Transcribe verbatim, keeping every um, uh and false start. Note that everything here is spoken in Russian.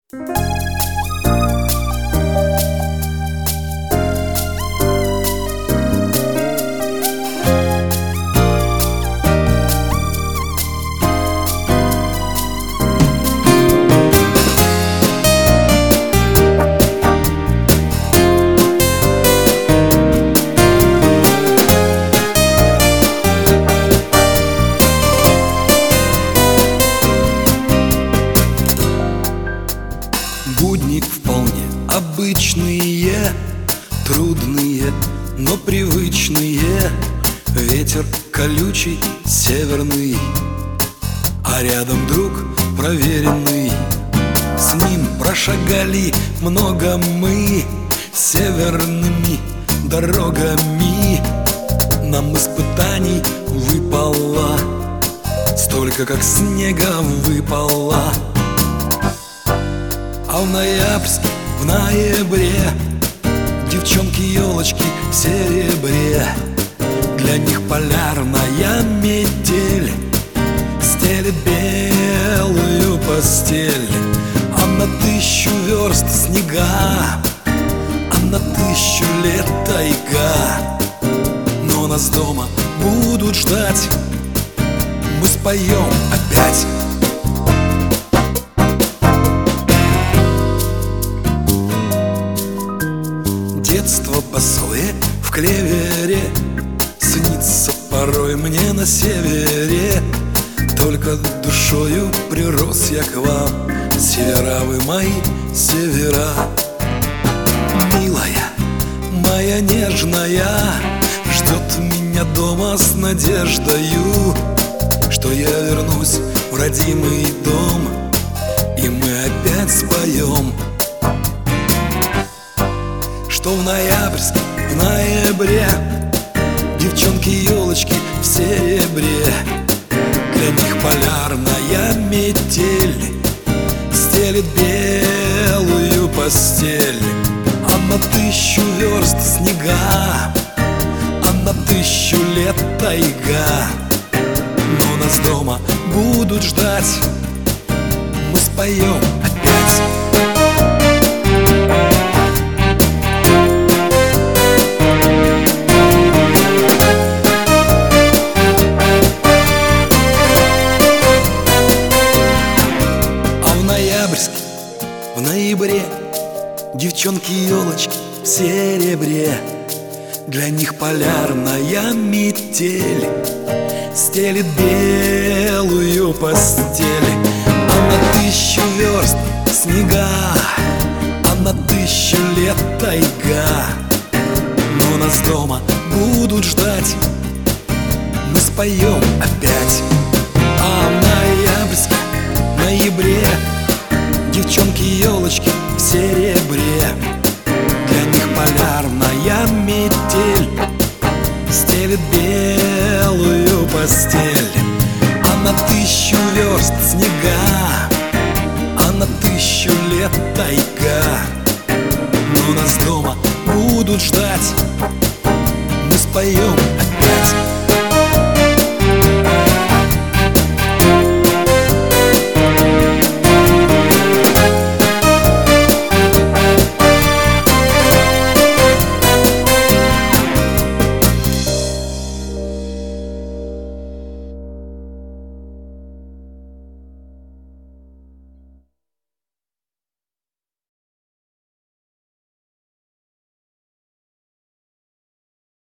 Будни вполне обычные, трудные, но привычные. Ветер колючий, северный, а рядом друг проверенный. С ним прошагали много мы северными дорогами. Нам испытаний выпало столько, как снега выпало. А в ноябрьске, в ноябре девчонки-елочки в серебре. Для них полярная метель стелет белую постель. А на тысячу верст снега, а на тысячу лет тайга. Но нас дома будут ждать, мы споем опять. Детство босое в клевере снится порой мне на севере. Только душою прирос я к вам, севера вы мои, севера. Милая, моя нежная, ждет меня дома с надеждою, что я вернусь в родимый дом, и мы опять споем. Что в ноябрьске, в ноябре девчонки-елочки в серебре. Для них полярная метель стелет белую постель. А на тысячу верст снега, а на тысячу лет тайга. Но нас дома будут ждать, мы споем опять. В ноябре девчонки-елочки в серебре. Для них полярная метель стелет белую постель. А на тысячу верст снега, а на тысячу лет тайга. Но нас дома будут ждать, мы споем опять. А в ноябрьске, в ноябре девчонки-елочки в серебре. Для них полярная метель стелет белую постель. А на тысячу верст снега, а на тысячу лет тайга. Но нас дома будут ждать, мы споем опять.